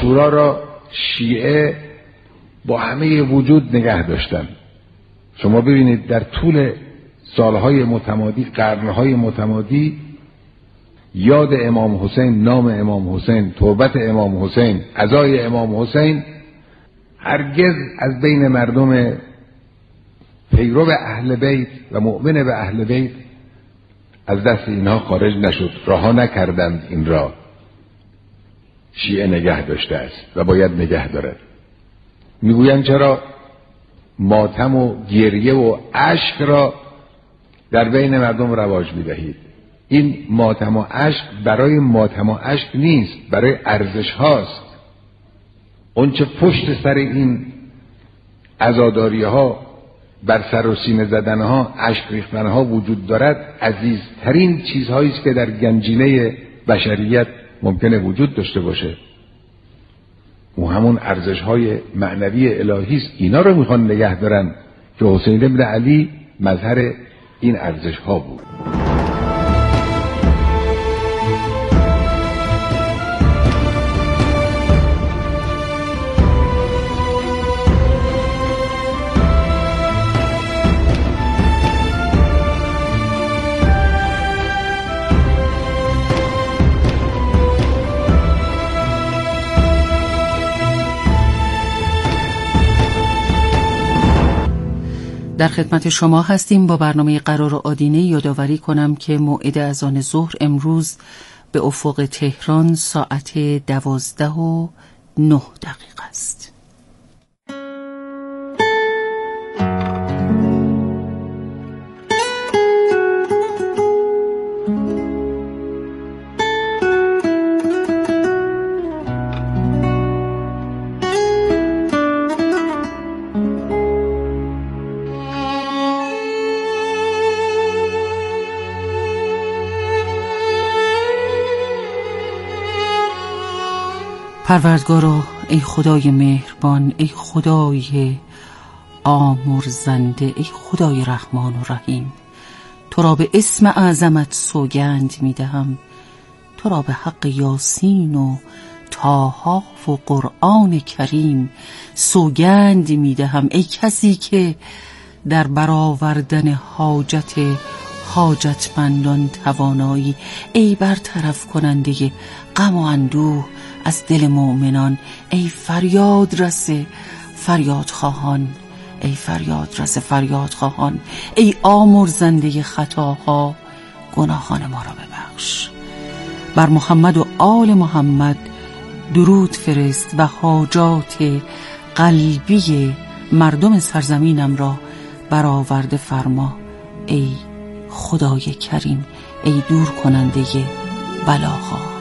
عاشورا را شیعه با همه وجود نگه داشتن. شما ببینید در طول سالهای متمادی، قرنهای متمادی، یاد امام حسین، نام امام حسین، توبت امام حسین، عزای امام حسین هرگز از بین مردم پیرو اهل بیت و مؤمن به اهل بیت از دست اینها خارج نشد. رها نکردند. این را شیعه نگه داشته است و باید نگه دارد. میگویند چرا ماتم و گریه و اشک را در بین مردم رواج میدهید؟ این ماتم و اشک برای ماتم و اشک نیست، برای ارزش هاست. اون چه پشت سر این عزاداری ها، بر سر و سینه زدن ها، اشک ریختن ها وجود دارد، عزیزترین چیزهایی است که در گنجینه بشریت ممکنه وجود داشته باشه. و همون ارزش های معنوی الهی است. اینا رو میخوان نگه دارن که حسین ابن علی مظهر این ارزش ها بود. در خدمت شما هستیم با برنامه قرار آدینه. یادآوری کنم که موعد اذان ظهر امروز به افق تهران ساعت 12:09 است. پروردگارا، ای خدای مهربان، ای خدای آمرزنده، ای خدای رحمان و رحیم، تو را به اسم اعظمت سوگند میدهم، تو را به حق یاسین و طه و قرآن کریم سوگند میدهم، ای کسی که در برآوردن حاجت حاجتمندان توانایی، ای برطرف کننده غم و اندوه از دل مؤمنان، ای فریاد رس فریاد خواهان، ای فریاد رس فریاد خواهان، ای آمرزنده خطاها، گناهان ما را ببخش. بر محمد و آل محمد درود فرست و حاجات قلبی مردم سرزمینم را برآورده فرما، ای خدای کریم، ای دور کننده بلاها.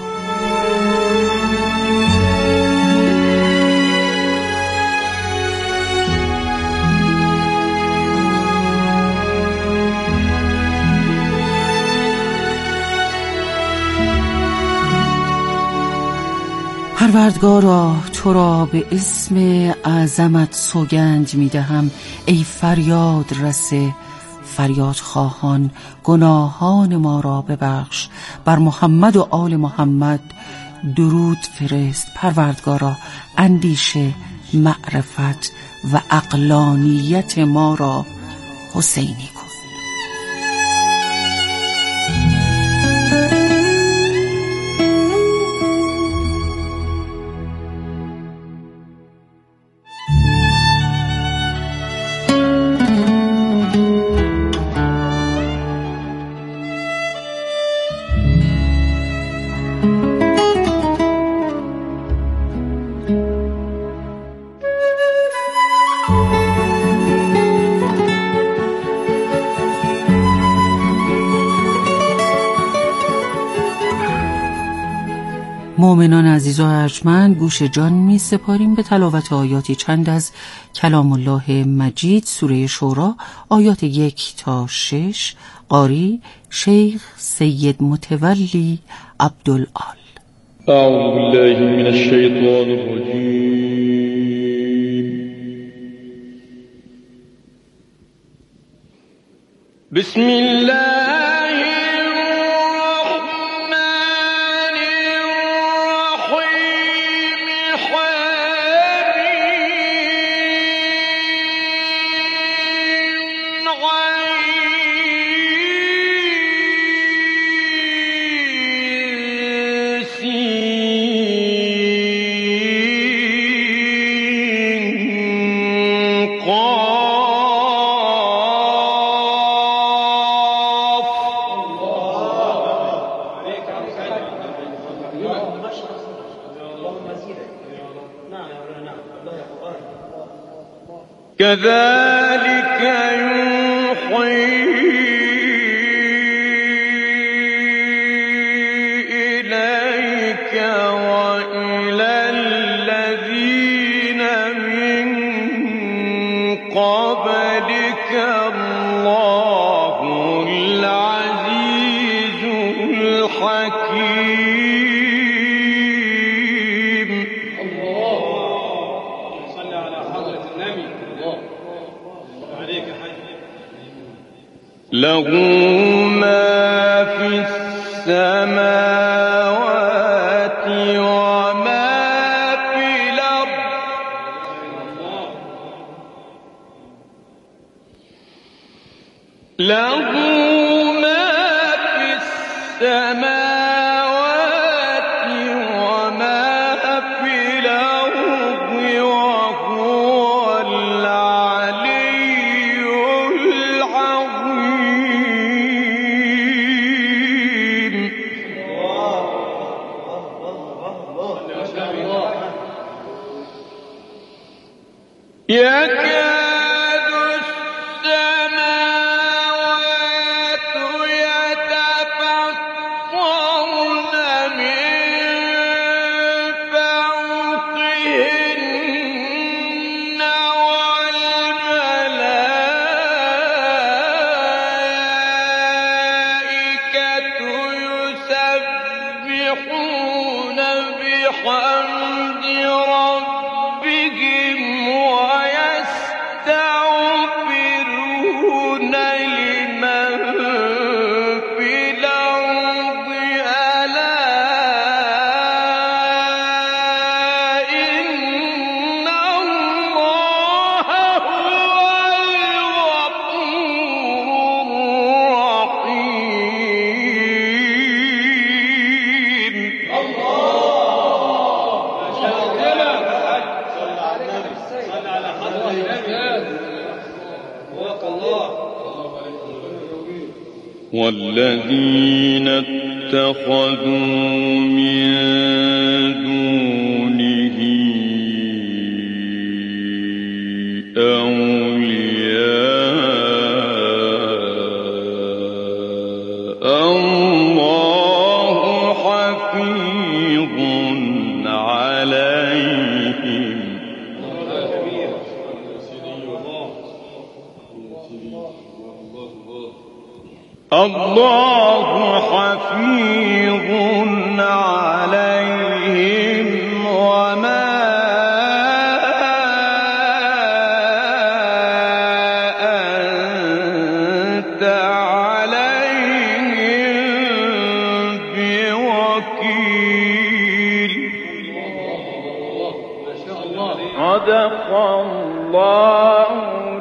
پروردگارا، تو را به اسم اعظمت سوگند میدهم، ای فریاد رس فریاد خواهان، گناهان ما را ببخش. بر محمد و آل محمد درود فرست. پروردگارا، اندیشه، معرفت و عقلانیت ما را حسینی کن. مؤمنان عزیز و ارجمند، گوش جان می سپاریم به تلاوت آیاتی چند از کلام الله مجید، سوره شورا، آیات 1 تا 6. قاری شیخ سید متولی عبدالآل. اعوذ بالله من الشیطان الرجیم. بسم الله الرحمن الرحیم. كذلك يوحي إليك وإلى الذين من قبلك الله العزيز الحكيم. الله صل على حضرة النبي. الله عليك حي. له ما في السماوات وما في الأرض. له ما في السماوات وما في الأرض وهو العلي العظيم. يكاد السماوات يتفطرن من فوقهن والملائكة يسبحون بحمد ربهم ويستغفرون لمن في الأرض ألا إن الله هو الغفور الرحيم. صل على حضرة النبي. وفق الله. والذين اتخذوا من دونه أولياء الله حفيظ عليهم. الله حفيظ عليهم وما أنت عليهم بوكيل. صدق الله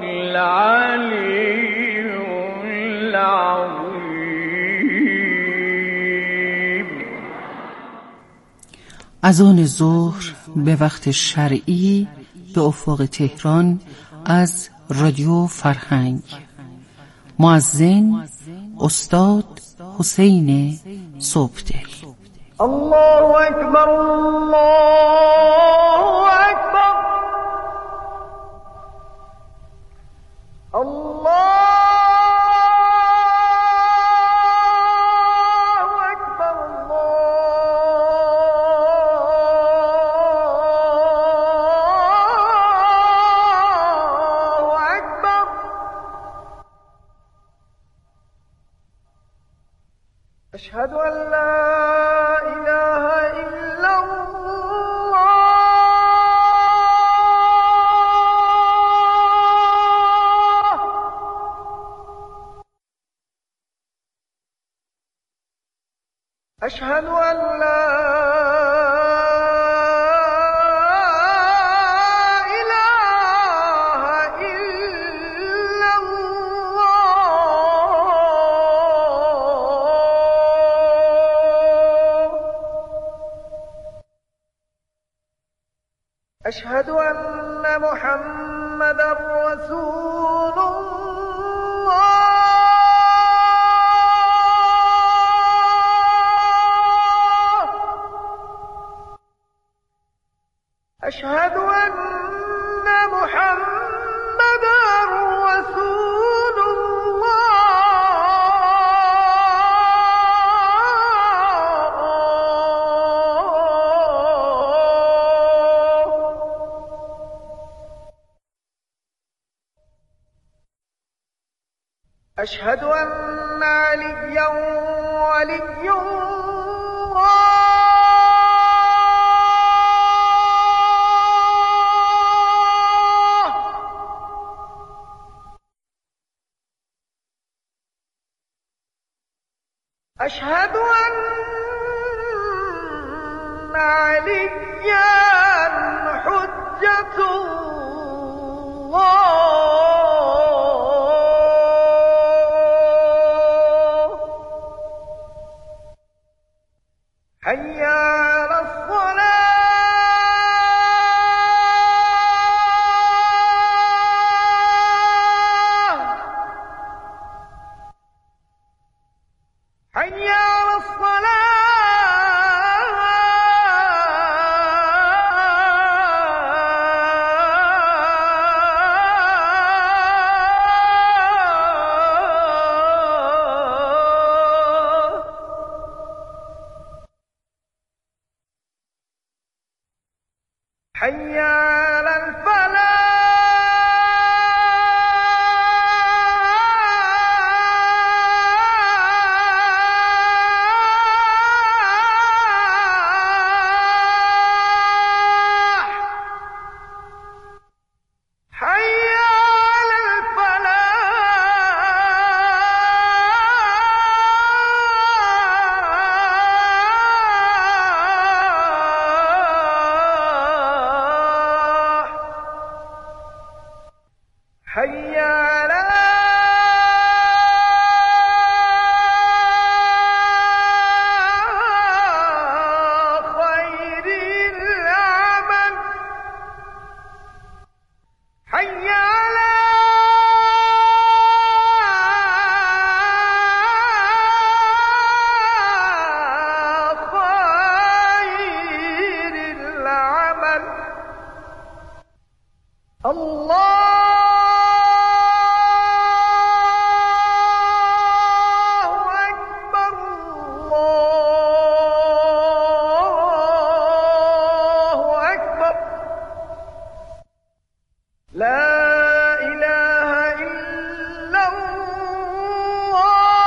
العلي العظيم. اذان ظهر به وقت شرعی به افق تهران از رادیو فرهنگ. مؤذن استاد حسین صبحدل. الله أكبر الله أكبر الله أكبر الله أكبر. أشهد أن لا إله إلا الله. أشهد أن لا إله إلا الله. أشهد أن محمدا رسول الله. أشهد أن محمدًا رسول الله. أشهد أن عليا ولي الله. أشهد أن عليا حجة الله. حي على الصلاة. حي على الصلاة. حي على الفلاح. حي على الفلاح. حي على خير العمل. حي على خير العمل. الله أكبر. الله أكبر. لا إله إلا الله.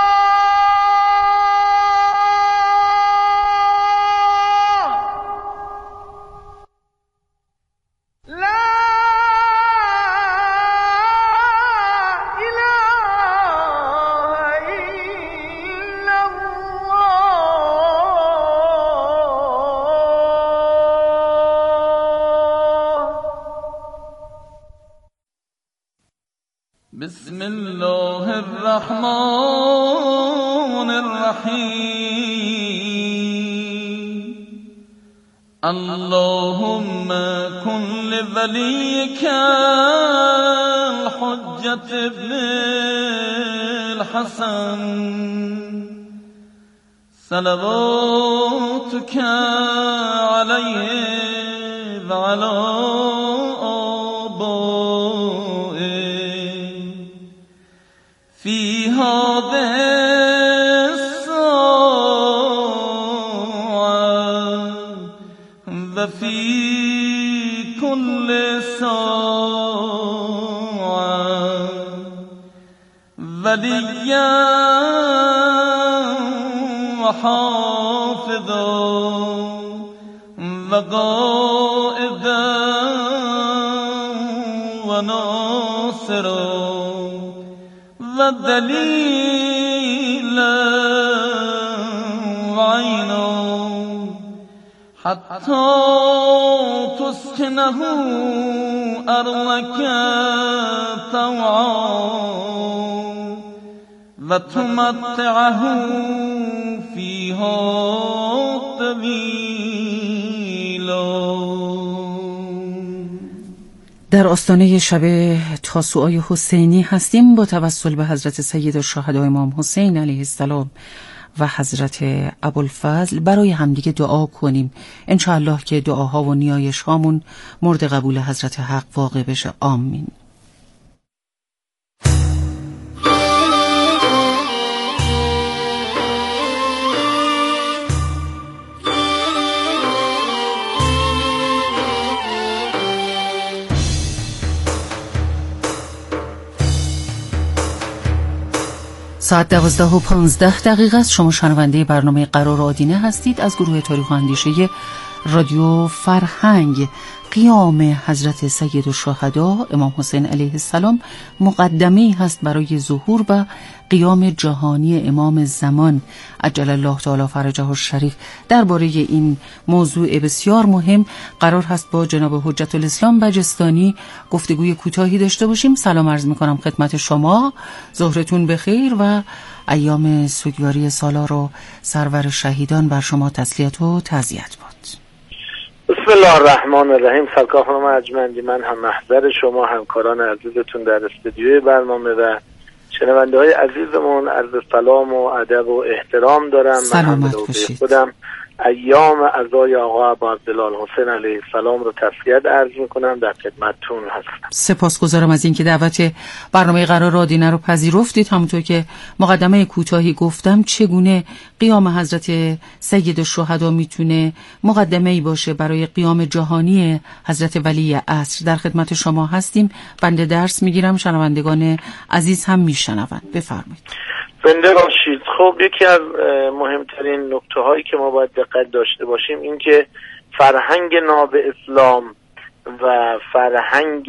لا إله إلا الله. بسم الله الرحمن الرحيم. اللهم كن لوليك الحجة ابن الحسن صلواتك عليه وعلى آبائه في هذه الساعة وفي كل ساعة وليا وحافظا وقائدا وناصرا ودليلا وعينا حتى تسكنه أرضك طوعا وتمتعه فيها طويلا. در آستانه شب تاسوعای حسینی هستیم با توسل به حضرت سید الشهدا امام حسین علیه السلام و حضرت ابوالفضل برای همدیگه دعا کنیم. انشاءالله که دعاها و نیایش هامون مورد قبول حضرت حق واقع بشه. آمین. ساعت 12:15 است. شما شنونده برنامه قرار آدینه هستید از گروه تاریخ و اندیشه رادیو فرهنگ. قیام حضرت سید الشهدا امام حسین علیه السلام مقدمه‌ای هست برای ظهور و قیام جهانی امام زمان عجل الله تعالی فرجه الشریف. درباره این موضوع بسیار مهم قرار هست با جناب حجت الاسلام بجستانی گفتگوی کوتاهی داشته باشیم. سلام عرض می‌کنم خدمت شما، ظهرتون بخیر و ایام سوگواری سالار و سرور شهیدان بر شما تسلیت و تعزیت باد. بسم الله الرحمن الرحیم. سرکار خانم ارجمندی، من هم محضر شما همکاران عزیزتون در استودیوی برنامه و شنونده های عزیزمون عرض سلام و ادب و احترام دارم. سلامت باشید. خودم ایام عزای آقا ابا عبدالله الحسین علیه السلام رو تسلیت عرض میکنم، در خدمتتون هستم. سپاسگزارم از اینکه دعوت برنامه قرار آدینه رو پذیرفتید. همونطور که مقدمه کوتاهی گفتم، چگونه قیام حضرت سید الشهدا میتونه مقدمه‌ای باشه برای قیام جهانی حضرت ولی عصر. در خدمت شما هستیم. بنده درس میگیرم، شنوندگان عزیز هم میشنوند. بفرمایید. زنده باشید. خب یکی از مهمترین نکته هایی که ما باید دقت داشته باشیم این که فرهنگ ناب اسلام و فرهنگ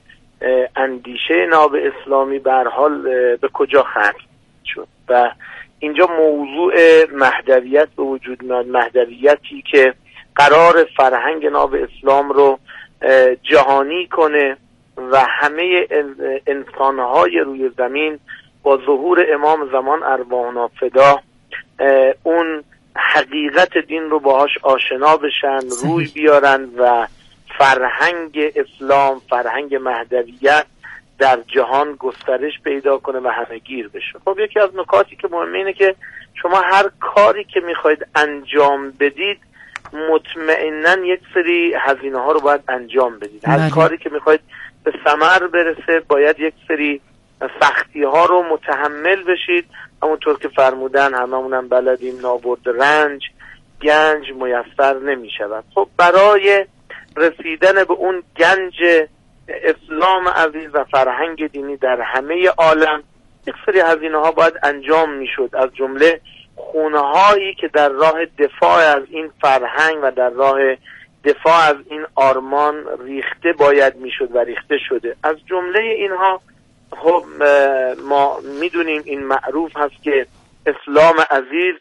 اندیشه ناب اسلامی به هر حال به کجا ختم شد و اینجا موضوع مهدویت به وجود میاد. مهدویتی که قرار فرهنگ ناب اسلام رو جهانی کنه و همه انسانهای روی زمین با ظهور امام زمان ارواحنا فدا اون حقیقت دین رو باهاش آشنا بشن، روی بیارن و فرهنگ اسلام، فرهنگ مهدویت در جهان گسترش پیدا کنه و همه گیر بشه. خب یکی از نکاتی که مهمه اینه که شما هر کاری که میخواید انجام بدید مطمئناً یک سری هزینه ها رو باید انجام بدید. هر کاری که میخواید به ثمر برسه باید یک سری سختی ها رو متحمل بشید. همونطور که فرمودن هممونم بلدیم نابرد رنج گنج میسر نمی شود. خب برای رسیدن به اون گنج اسلام عزیز و فرهنگ دینی در همه عالم یک سری هزینه ها باید انجام می شد، از جمله خونه هایی که در راه دفاع از این فرهنگ و در راه دفاع از این آرمان ریخته باید می شد و ریخته شده. از جمله اینها خب ما میدونیم این معروف هست که اسلام عزیز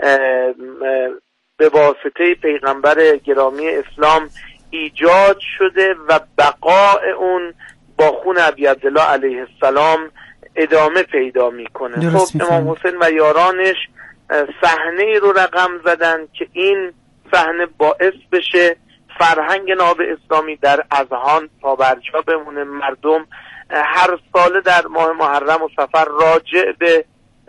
به واسطه پیغمبر گرامی اسلام ایجاد شده و بقاء اون با خون ابی عبدالله علیه السلام ادامه پیدا میکنه. خب امام حسین و یارانش صحنه رو رقم زدن که این صحنه باعث بشه فرهنگ ناب اسلامی در اذهان پابرجا بمونه. مردم هر ساله در ماه محرم و صفر راجع به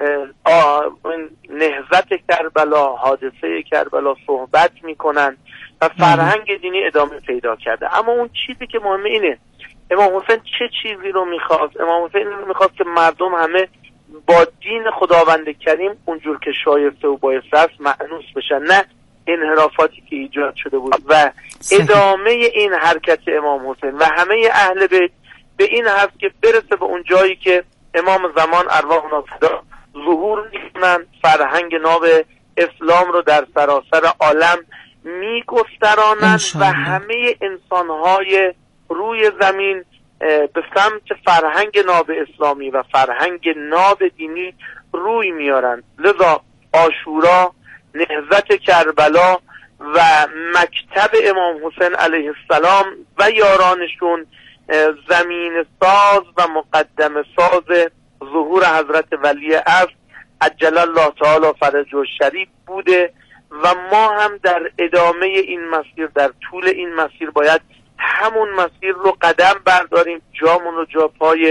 نهضت کربلا، حادثه کربلا صحبت میکنن و فرهنگ دینی ادامه پیدا کرده. اما اون چیزی که مهمه اینه امام حسین چه چیزی رو میخواست؟ امام حسین رو میخواست که مردم همه با دین خداوند کریم اونجور که شایسته و بایسته است مأنوس بشن، نه انحرافاتی که ایجاد شده بود. و ادامه این حرکت امام حسین و همه اهل بیت به این هست که برسه به اون جایی که امام زمان ارواحنا فدا ظهور میکنن، فرهنگ ناب اسلام رو در سراسر عالم میگسترانند و همه انسانهای روی زمین به سمت فرهنگ ناب اسلامی و فرهنگ ناب دینی روی میارن. لذا عاشورا، نهضت کربلا و مکتب امام حسین علیه السلام و یارانشون زمین ساز و مقدم ساز ظهور حضرت ولی عصر عجل الله تعالی فرجه الشریف بوده و ما هم در ادامه این مسیر، در طول این مسیر باید همون مسیر رو قدم برداریم، جامون رو جا پای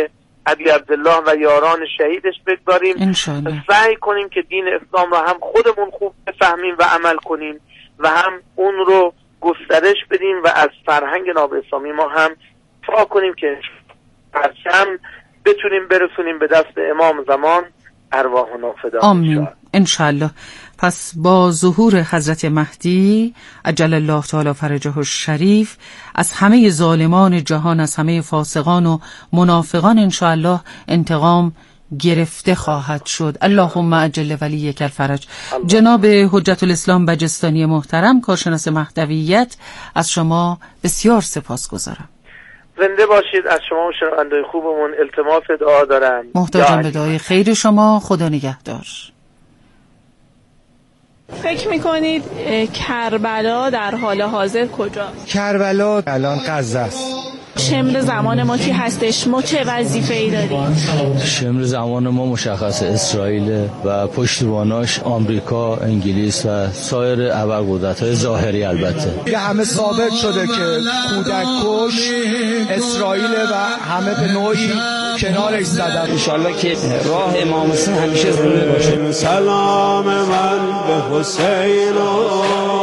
ابی عبدالله و یاران شهیدش بگذاریم. انشالله. سعی کنیم که دین اسلام را هم خودمون خوب بفهمیم و عمل کنیم و هم اون رو گسترش بدیم و از فرهنگ ناباسلامی ما هم دفاع کنیم که پرچم بتونیم برسونیم به دست امام زمان ارواحنا فدا. آمین انشالله. پس با ظهور حضرت مهدی عجل الله تعالی فرجه الشریف از همه ظالمان جهان، از همه فاسقان و منافقان انشالله انتقام گرفته خواهد شد. اللهم عجل ولیک الفرج. جناب حجت الاسلام بجستانی محترم، کارشناس مهدویت، از شما بسیار سپاسگزارم. زنده باشید. از شما و شنوندگان خوبمون التماس دعا دارم. محتاجم به دعای خیر شما. خدا نگهدار. فکر میکنید کربلا در حال حاضر کجاست؟ کربلا الان غزه است. شمر زمان ما کی هستش؟ ما چه وظیفه‌ای داریم؟ شمر زمان ما مشخص اسرائیل و پشتیباناش آمریکا، انگلیس و سایر ابرقدرت‌های ظاهری. البته همه ثابت شده که کودک کش اسرائیل و همه به نوعی کنارش زدن. انشالله که راه امام حسین همیشه زنده باشه. سلام من به حسین و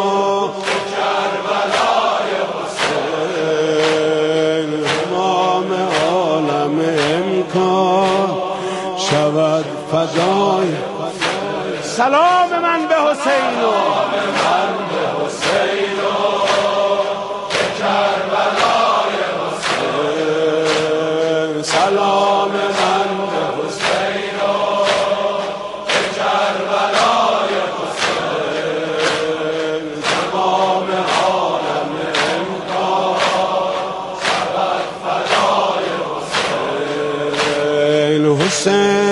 شود فدای. سلام من به حسین و به کربلای حسین. سلام من به حسین و به کربلای حسین. تمام عالم امکان شود فدای حسین. حسین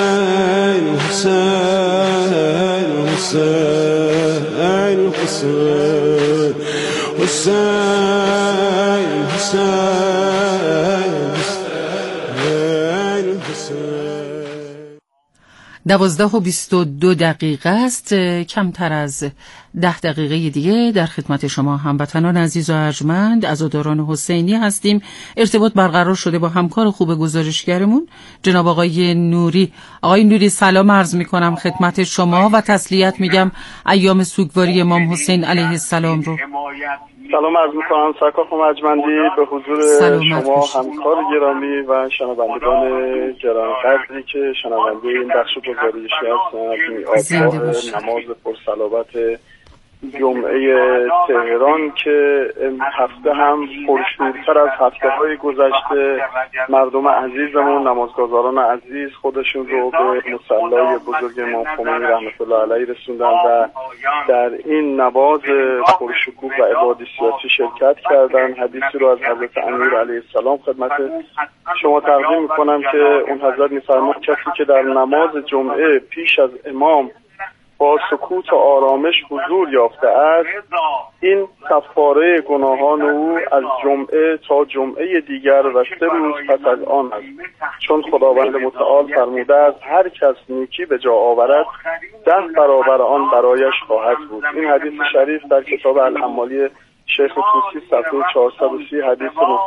دوازده و 22 دقیقه است. کمتر از 10 دقیقه دیگه در خدمت شما هموطنان عزیز و ارجمند عزاداران حسینی هستیم. ارتباط برقرار شده با همکار خوب گزارشگرمون جناب آقای نوری. آقای نوری سلام عرض میکنم خدمت شما و تسلیت میگم ایام سوگواری امام حسین علیه السلام رو. سلام عرض میکنم سرکار ارجمندی به حضور شما همکار گرامی و شنوندگان گرانقدری که شنونده این بخش گزارشی هستند. آگاه نماز پرصلابت جمعه تهران که هفته هم پرشورتر از هفته‌های گذشته مردم عزیزمون، نمازگزاران عزیز خودشون رو به مصلی بزرگ امام خمینی رحمت الله علیه رسوندن و در این نماز پرشکوه و عبادی سیاسی شرکت کردن. حدیثی رو از حضرت امیر علیه السلام خدمت شما تقدیم میکنم که اون حضرت میفرمایند کسی که در نماز جمعه پیش از امام با سکوت و آرامش حضور یافته است، این کفاره گناهان او از جمعه تا جمعه دیگر و 3 روز پس از آن است، چون خداوند متعال فرموده است هر کس نیکی به جا آورد 10 برابر آن برایش خواهد بود. این حدیث شریف در کتاب الحمالی شیخ طوسی صفحه 430 حدیث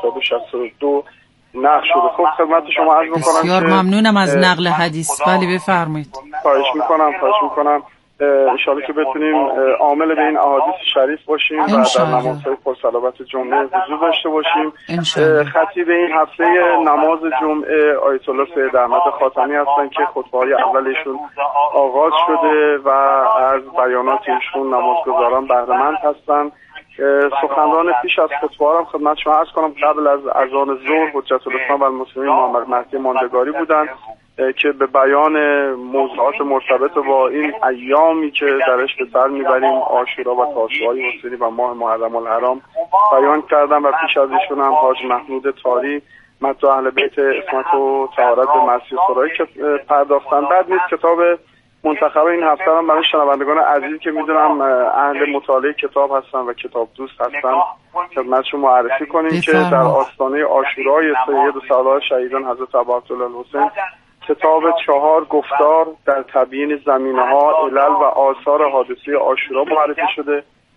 962 نقل شده. خب خدمت شما عرض می‌کنم بسیار ممنونم از نقل حدیث. بله بفرمایید. خواهش می‌کنم انشاءالله که بتونیم عامل به این احادیث شریف باشیم و در نمازهای پرصلابت جمعه حضور داشته باشیم. خطیب این هفته نماز جمعه آیت الله سید احمد خاتمی هستن که خطبه‌های اولشون آغاز شده و از بیانات ایشون نمازگزاران بهره مند هستن. سخنران پیش از خطبه هم خدمت شما عرض کنم قبل از اذان ظهر حجت الاسلام و المسلمین محمد مهدی ماندگاری بودند که به بیان موضوعات مرتبط با این ایامی که درش به سر میبریم عاشورا و تاسوعای حسینی و ماه محرم الحرام بیان کردن و پیش از ایشون هم حاج محمود طاری مدعو اهل بیت عصمت و طهارت به مسیح خدایی که پرداختن. بعد نیست کتاب منتخب این هفته هم برای شنوندگان عزیز که میدونم اهل مطالعه کتاب هستن و کتاب دوست هستن خدمتشون معرفی کنیم که در آستانه عاشورای سید سالار شهیدان حضرت ابوعبدالله الحسین کتاب 4 گفتار در تبیین زمینه‌ها، علل و آثار حادثه عاشورا معرفی شده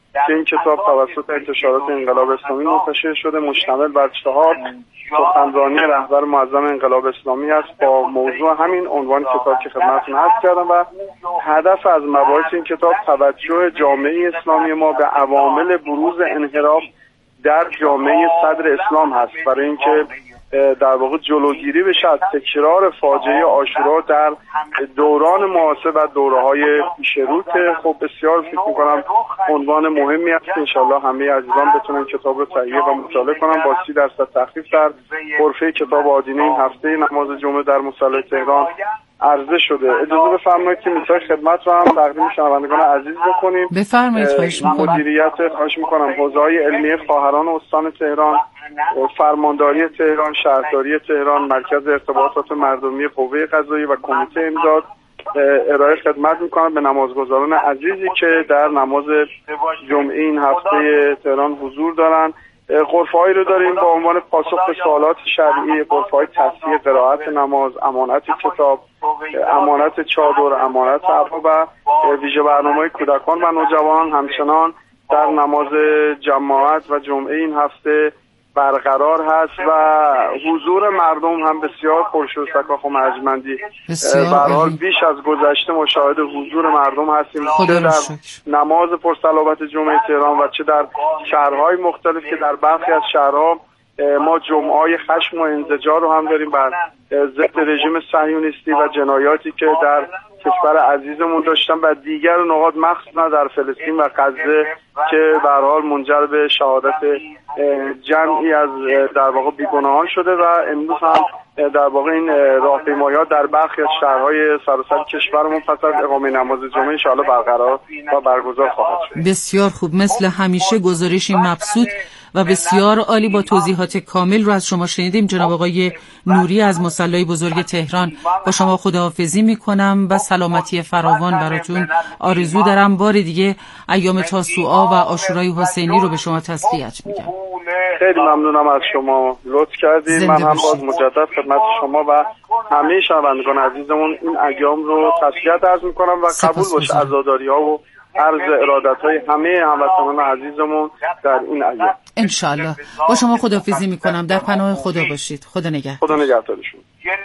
که این کتاب توسط انتشارات انقلاب اسلامی منتشر شده، مشتمل بر 4 سخنرانی رهبر معظم انقلاب اسلامی است با موضوع همین عنوان کتاب که خدمتتون عرض کردم. و هدف از مباحث این کتاب توجه جامعه اسلامی ما به عوامل بروز انحراف در جامعه صدر اسلام هست، برای اینکه در واقع جلوگیری بشه از تکرار فاجعه عاشورا در دوران معاصر و دوره‌های پیشروت. خب بسیار فکر می‌کنم عنوان مهمی است که انشالله همه عزیزان بتونن کتاب رو تهیه و مطالعه کنن. با 30% تخفیف در غرفه کتاب آدینه این هفته نماز جمعه در مصلی تهران عرضه شده. اجازه بفرمایید که مثال خدمت رو هم تقدیم شنوندگان عزیز بکنیم. بفرمایید. خواهش می‌کنم. مدیریت خواهش می‌کنم حوزه‌های علمی خواهران استان تهران، فرمانداری تهران، شهرداری تهران، مرکز ارتباطات مردمی قوه قضاییه و کمیته امداد ارائه خدمت میکنم به نمازگزاران عزیزی که در نماز جمعه این هفته تهران حضور دارن. غرفه‌هایی رو داریم با عنوان پاسخ به سوالات شرعی، غرفه‌های تصحیح قرائت نماز، امانت کتاب، امانت چادر، امانت عفا و ویژه برنامه‌های کودکان و نوجوانان همچنان در نماز جماعت و جمعه این هفته برقرار هست و حضور مردم هم بسیار پرشور سکاخ و مرجمندی. به هر حال بیش از گذشته مشاهد حضور مردم هستیم، چه در نماز پرصلوات جمعه تهران و چه در شهرهای مختلف که در برخی از شهرها ما جمعه‌های خشم و انزجار رو هم داریم بر ضد رژیم صهیونیستی و جنایاتی که در کشور عزیزمون داشتن و دیگر نقاط مخصوصا در فلسطین و غزه که به هر حال منجر به شهادت جمعی از در واقع بیگناهان شده و امروز هم در واقع این راهپیمایی‌ها در برخی از شهرهای سراسر کشورمون پس از اقامه نماز جمعه ان شاءالله برقرار و برگزار خواهد شد. بسیار خوب، مثل همیشه گزارشی مبسوط و بسیار عالی با توضیحات کامل رو از شما شنیدیم. جناب آقای نوری از مصلی بزرگ تهران، با شما خداحافظی میکنم و سلامتی فراوان براتون آرزو دارم. بار دیگه ایام تاسوعا و عاشورای حسینی رو به شما تسلیت میگم. خیلی ممنونم از شما، لطف کردید. من هم باز مجدد خدمت شما و همه شنوندگان عزیزمون این ایام رو تسلیت عرض میکنم و قبول باشه عزاداری‌ها و عرض ارادت‌های همه هموطنان عزیزمون در این ایام انشالله. با شما خداحافظی میکنم، در پناه خدا باشید. خدا نگهدار. خدا نگهدارشون.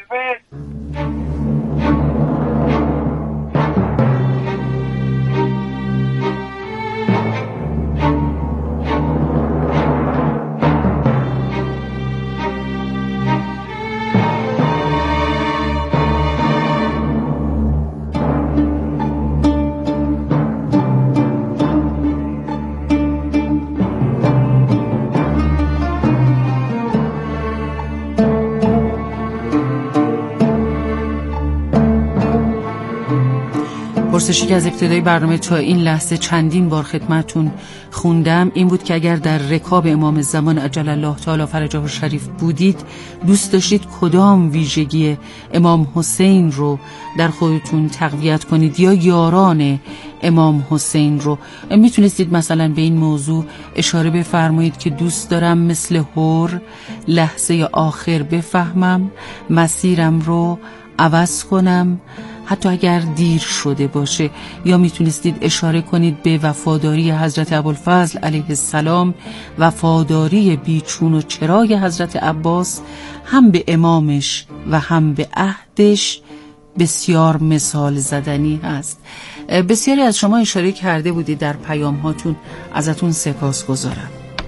پرسشی که از ابتدای برنامه تا این لحظه چندین بار خدمتون خوندم این بود که اگر در رکاب امام زمان عجل الله تعالی فرجه الشریف بودید، دوست داشتید کدام ویژگی امام حسین رو در خودتون تقویت کنید یا یاران امام حسین رو؟ میتونستید مثلا به این موضوع اشاره بفرمایید که دوست دارم مثل حور لحظه آخر بفهمم، مسیرم رو عوض کنم حتی اگر دیر شده باشه. یا میتونستید اشاره کنید به وفاداری حضرت ابوالفضل علیه السلام، وفاداری بیچون و چرای حضرت عباس هم به امامش و هم به عهدش بسیار مثال زدنی هست. بسیاری از شما اشاره کرده بودید در پیام هاتون، ازتون سپاسگزارم.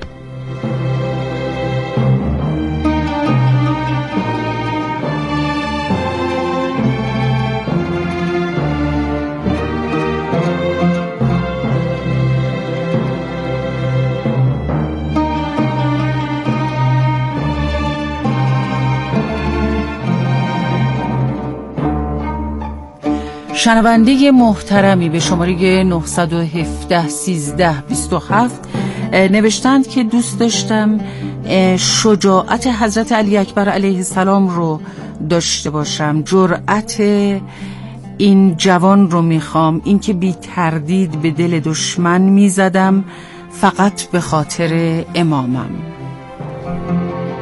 شنونده محترمی به شماره 917 13 27 نوشتند که دوست داشتم شجاعت حضرت علی اکبر علیه السلام رو داشته باشم، جرأت این جوان رو میخوام، این که بی تردید به دل دشمن میزدم فقط به خاطر امامم.